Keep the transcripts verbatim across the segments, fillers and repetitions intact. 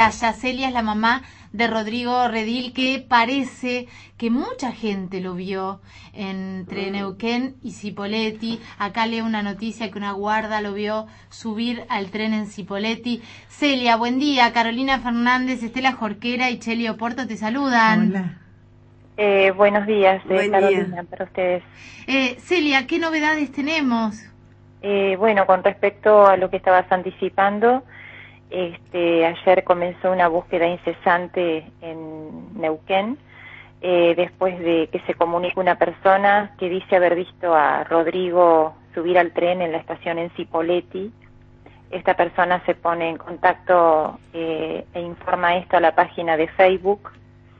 Yacelia es la mamá de Rodrigo Redil, que parece que mucha gente lo vio entre Neuquén y Cipolletti. Acá leo una noticia que una guarda lo vio subir al tren en Cipolletti. Celia, buen día. Carolina Fernández, Estela Jorquera y Cheli Oporto te saludan. Hola. Eh, buenos días, eh, Buen Carolina, día. para ustedes. Eh, Celia, ¿qué novedades tenemos? Eh, bueno, con respecto a lo que estabas anticipando, este, ayer comenzó una búsqueda incesante en Neuquén, eh, después de que se comunique una persona que dice haber visto a Rodrigo subir al tren en la estación en Cipolletti. Esta persona se pone en contacto eh, e informa esto a la página de Facebook.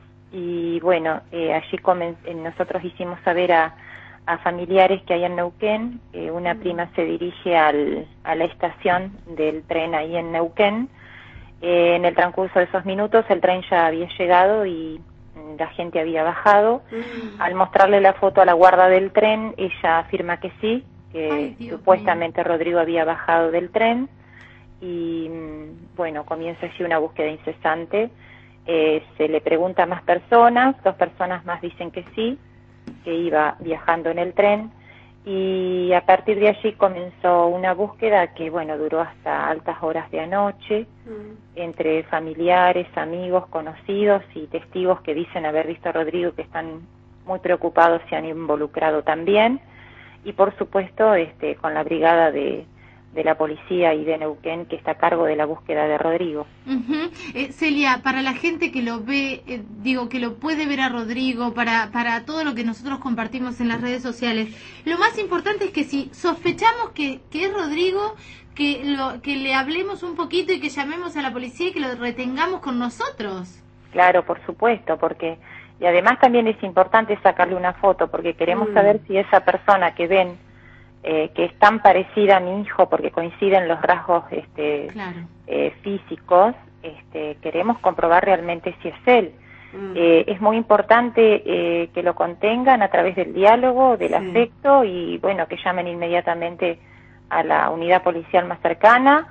Y bueno, eh, allí comen eh, nosotros hicimos saber a, a familiares que hay en Neuquén. Eh, una prima se dirige al, a la estación del tren ahí en Neuquén. Eh, en el transcurso de esos minutos el tren ya había llegado y mm, la gente había bajado. Mm. Al mostrarle la foto a la guarda del tren, ella afirma que sí, que Ay, supuestamente mío. Rodrigo había bajado del tren. Y mm, bueno, comienza así una búsqueda incesante. Eh, se le pregunta a más personas, dos personas más dicen que sí, que iba viajando en el tren, y a partir de allí comenzó una búsqueda que, bueno, duró hasta altas horas de anoche, mm. entre familiares, amigos, conocidos y testigos que dicen haber visto a Rodrigo, que están muy preocupados, se han involucrado también, y por supuesto este, con la brigada de de la policía y de Neuquén, que está a cargo de la búsqueda de Rodrigo. Uh-huh. eh, Celia, para la gente que lo ve, eh, digo, que lo puede ver a Rodrigo, para, para todo lo que nosotros compartimos en las redes sociales, lo más importante es que si sospechamos que, que es Rodrigo, que, lo, que le hablemos un poquito y que llamemos a la policía y que lo retengamos con nosotros. Claro, por supuesto, porque, y además también es importante sacarle una foto, porque queremos mm. saber si esa persona que ven Eh, que es tan parecida a mi hijo, porque coinciden los rasgos este, claro. eh, físicos, este, queremos comprobar realmente si es él. Mm. Eh, es muy importante eh, que lo contengan a través del diálogo, del sí. afecto, y bueno, que llamen inmediatamente a la unidad policial más cercana.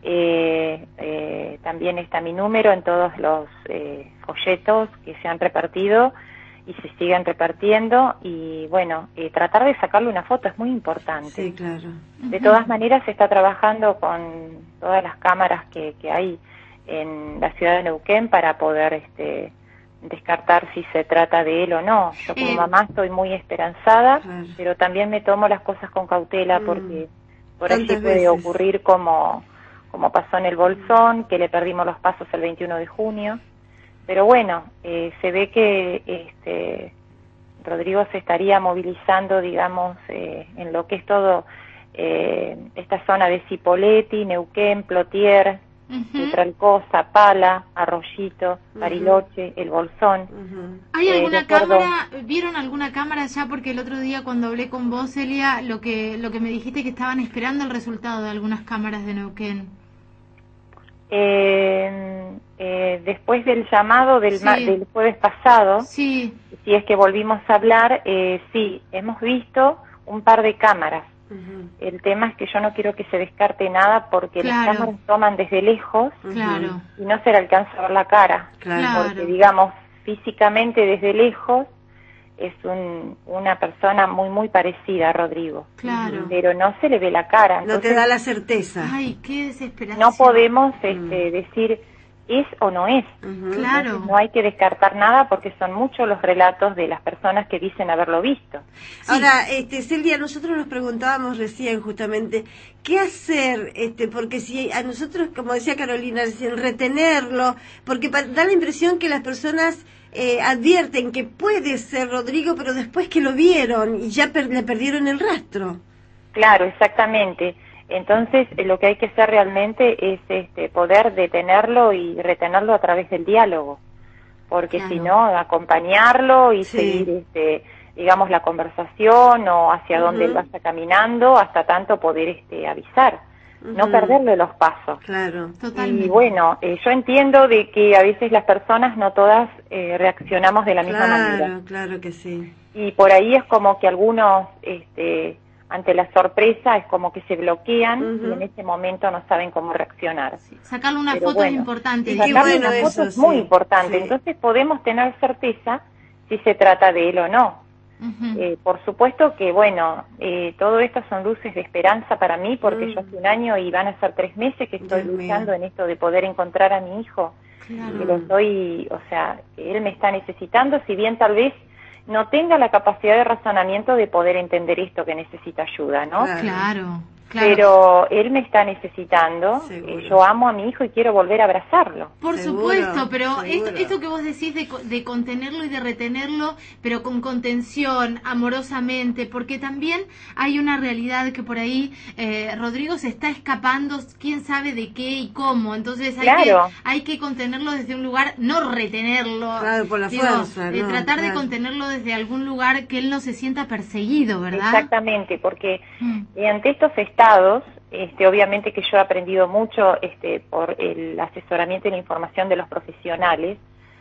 Eh, eh, también está mi número en todos los eh, folletos que se han repartido y se siguen repartiendo, y bueno, eh, tratar de sacarle una foto es muy importante. Sí, claro. De todas maneras se está trabajando con todas las cámaras que, que hay en la ciudad de Neuquén para poder este, descartar si se trata de él o no. Yo como eh, mamá estoy muy esperanzada, claro. pero también me tomo las cosas con cautela mm. porque por allí puede veces? ocurrir como, como pasó en el Bolsón, que le perdimos los pasos el veintiuno de junio. Pero bueno, eh, se ve que este, Rodrigo se estaría movilizando, digamos, eh, en lo que es todo eh, esta zona de Cipolletti, Neuquén, Plotier, uh-huh. Petralcó, Zapala, Arroyito, uh-huh. Bariloche, El Bolsón. Uh-huh. ¿Hay eh, alguna cámara, vieron alguna cámara ya? Porque el otro día cuando hablé con vos, Celia, lo que, lo que me dijiste que estaban esperando el resultado de algunas cámaras de Neuquén. Eh, eh, después del llamado del, sí. del jueves pasado, sí. si es que volvimos a hablar, eh, sí, hemos visto un par de cámaras. Uh-huh. El tema es que yo no quiero que se descarte nada porque claro. las cámaras toman desde lejos claro. y no se le alcanza a ver la cara. Claro. Porque, digamos, físicamente desde lejos es un, una persona muy, muy parecida a Rodrigo. Claro. Pero no se le ve la cara. Entonces, no te da la certeza. Ay, qué desesperación. No podemos este, mm. decir es o no es. Uh-huh. Claro. Entonces, no hay que descartar nada porque son muchos los relatos de las personas que dicen haberlo visto. Sí. Ahora, este, Celia, nosotros nos preguntábamos recién justamente, ¿qué hacer? Este, porque si a nosotros, como decía Carolina, recién, retenerlo, porque da la impresión que las personas Eh, advierten que puede ser Rodrigo, pero después que lo vieron y ya per- le perdieron el rastro. Claro, exactamente. Entonces, eh, lo que hay que hacer realmente es este, poder detenerlo y retenerlo a través del diálogo, porque claro. si no, acompañarlo y sí. seguir, este, digamos, la conversación o hacia uh-huh. dónde él vaya caminando, hasta tanto poder este, avisar. No uh-huh. perderle los pasos. Claro, totalmente. Y bueno, eh, yo entiendo de que a veces las personas no todas eh, reaccionamos de la claro, misma manera. Claro, claro que sí. Y por ahí es como que algunos este, ante la sorpresa es como que se bloquean Uh-huh. y en ese momento no saben cómo reaccionar. Sí. Sacarle una Pero foto bueno, es importante. y dice. qué Sacarle bueno una eso, foto es muy sí, importante, sí. entonces podemos tener certeza si se trata de él o no. Ujú. Eh, por supuesto que, bueno, eh, todo esto son luces de esperanza para mí, porque Mm. yo hace un año y van a ser tres meses que estoy Dios luchando mío. en esto de poder encontrar a mi hijo, Claro. que lo estoy, o sea, que él me está necesitando, si bien tal vez no tenga la capacidad de razonamiento de poder entender esto que necesita ayuda, ¿no? Claro. Claro, claro. Pero él me está necesitando, Seguro. eh, yo amo a mi hijo y quiero volver a abrazarlo. Por Seguro, supuesto, pero seguro. esto, esto que vos decís de, co- de contenerlo y de retenerlo, pero con contención, amorosamente, porque también hay una realidad que por ahí eh, Rodrigo se está escapando, quién sabe de qué y cómo, entonces hay, Claro. que, hay que contenerlo desde un lugar, no retenerlo, Claro, por la digo, fuerza, eh, no, tratar de claro. contenerlo desde algún lugar que él no se sienta perseguido, ¿verdad? Exactamente, porque Mm. eh, ante estos estados, este, obviamente que yo he aprendido mucho este, por el asesoramiento y la información de los profesionales,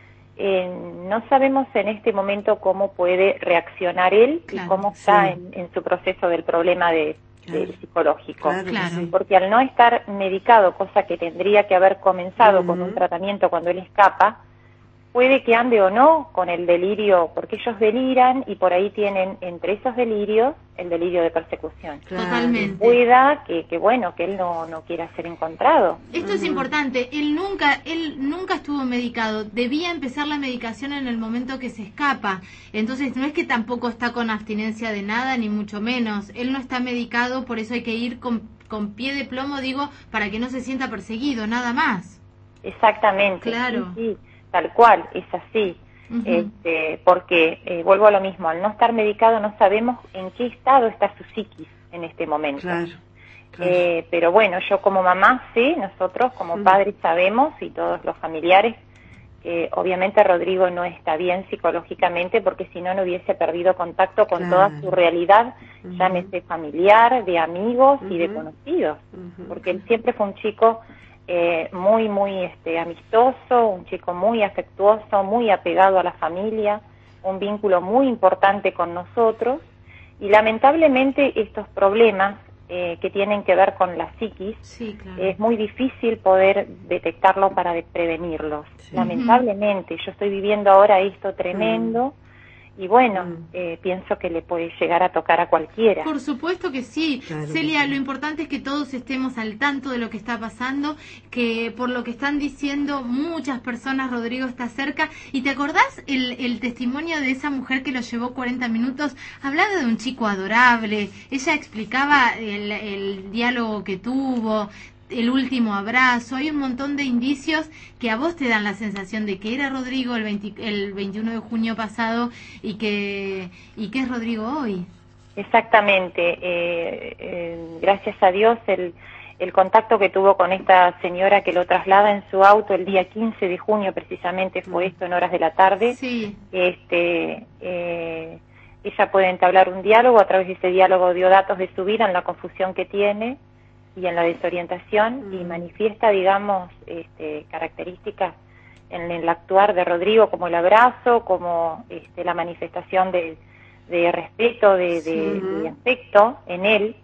eh, no sabemos en este momento cómo puede reaccionar él Claro, y cómo está sí. en, en su proceso del problema de, de Claro. psicológico. Claro que Claro. sí. Porque al no estar medicado, cosa que tendría que haber comenzado con Ujú. un tratamiento cuando él escapa, puede que ande o no con el delirio, porque ellos deliran y por ahí tienen entre esos delirios el delirio de persecución. Claro. Totalmente. Pueda que, que bueno, que él no, no quiera ser encontrado. Esto es importante, él nunca, él nunca estuvo medicado, debía empezar la medicación en el momento que se escapa, entonces no es que tampoco está con abstinencia de nada, ni mucho menos, él no está medicado, por eso hay que ir con, con pie de plomo, digo, para que no se sienta perseguido, nada más. Exactamente. Claro. Sí, sí, tal cual, es así. Ujú. Este, porque, eh, vuelvo a lo mismo, al no estar medicado no sabemos en qué estado está su psiquis en este momento. Claro. Claro. Eh, pero bueno, yo como mamá sí, nosotros como Mm. padres sabemos y todos los familiares, que obviamente Rodrigo no está bien psicológicamente porque si no, no hubiese perdido contacto con Claro. toda su realidad, Ujú. llámese familiar, de amigos y de Ujú. conocidos, Ujú. porque él siempre fue un chico eh, muy, muy este, amistoso, un chico muy afectuoso, muy apegado a la familia, un vínculo muy importante con nosotros y lamentablemente estos problemas eh, que tienen que ver con la psiquis, Sí, claro. es muy difícil poder detectarlo para de- prevenirlos. Sí. Lamentablemente, yo estoy viviendo ahora esto tremendo y bueno, Mm. eh, pienso que le puede llegar a tocar a cualquiera. Por supuesto que sí. Claro que Celia, sí. lo importante es que todos estemos al tanto de lo que está pasando, que por lo que están diciendo muchas personas, Rodrigo está cerca. ¿Y te acordás el, el testimonio de esa mujer que lo llevó cuarenta minutos? Hablaba de un chico adorable, ella explicaba el, el diálogo que tuvo, el último abrazo, hay un montón de indicios que a vos te dan la sensación de que era Rodrigo el, veinte el veintiuno de junio pasado y que, y que es Rodrigo hoy. Exactamente. Eh, eh, gracias a Dios el, el contacto que tuvo con esta señora que lo traslada en su auto el día quince de junio precisamente fue Mm. esto en horas de la tarde. Sí. Este, eh, ella puede entablar un diálogo, a través de ese diálogo dio datos de su vida en la confusión que tiene y en la desorientación y Mm. manifiesta, digamos, este, características en el actuar de Rodrigo como el abrazo, como este, la manifestación de, de respeto, de, de, Sí. de afecto en él.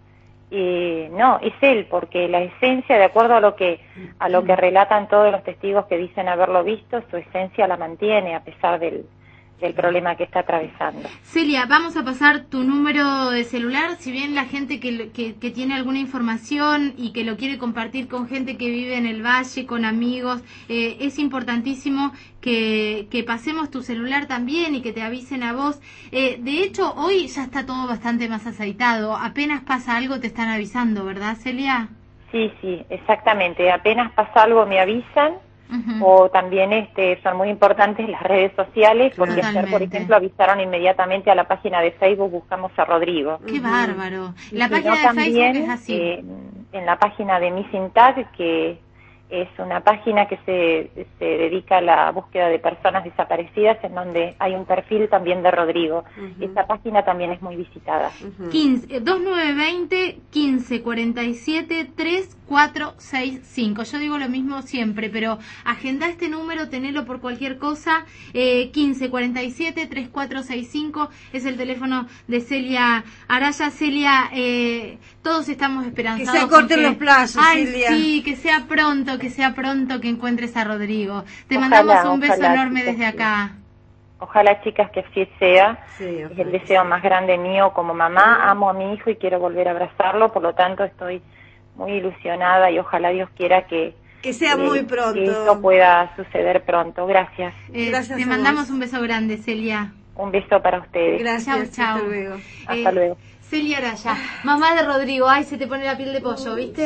Y no, es él, porque la esencia, de acuerdo a lo que a lo que relatan todos los testigos que dicen haberlo visto, su esencia la mantiene a pesar del, del problema que está atravesando. Celia, vamos a pasar tu número de celular, si bien la gente que, que, que tiene alguna información y que lo quiere compartir con gente que vive en el valle, con amigos, eh, es importantísimo que, que pasemos tu celular también y que te avisen a vos. Eh, de hecho, hoy ya está todo bastante más aceitado, apenas pasa algo te están avisando, ¿verdad, Celia? Sí, sí, exactamente. Apenas pasa algo me avisan. Uh-huh. O también este, son muy importantes las redes sociales, porque Totalmente. ayer, por ejemplo, avisaron inmediatamente a la página de Facebook, buscamos a Rodrigo. ¡Qué Ujú. bárbaro! Y La si página no, de también, Facebook es así. eh, en la página de Missing Tag, que Es una página que se, se dedica a la búsqueda de personas desaparecidas, en donde hay un perfil también de Rodrigo. Uh-huh. Esta página también es muy visitada. Uh-huh. quince, dos nueve dos cero, quince cuarenta y siete, tres cuatro seis cinco. Yo digo lo mismo siempre, pero agenda este número, tenelo por cualquier cosa. eh, quince cuarenta y siete, tres cuatro seis cinco es el teléfono de Celia Araya. Celia, eh, todos estamos esperanzados. Que se acorten que... los plazos, Ay, Celia. Sí, que sea pronto, que sea pronto que encuentres a Rodrigo. Te Ojalá, mandamos un beso ojalá, enorme desde acá. Ojalá, chicas, que así sea. Sí, es el deseo más grande mío como mamá. Sí. Amo a mi hijo y quiero volver a abrazarlo, por lo tanto estoy muy ilusionada y ojalá Dios quiera que que sea que, muy pronto. Que esto pueda suceder pronto. Gracias. Eh, Gracias te a mandamos vos. un beso grande, Celia. Un beso para ustedes. Gracias. Chau, chau. Hasta luego. Hasta eh, luego. Celia Araya, mamá de Rodrigo. Ay, se te pone la piel de pollo, ¿viste?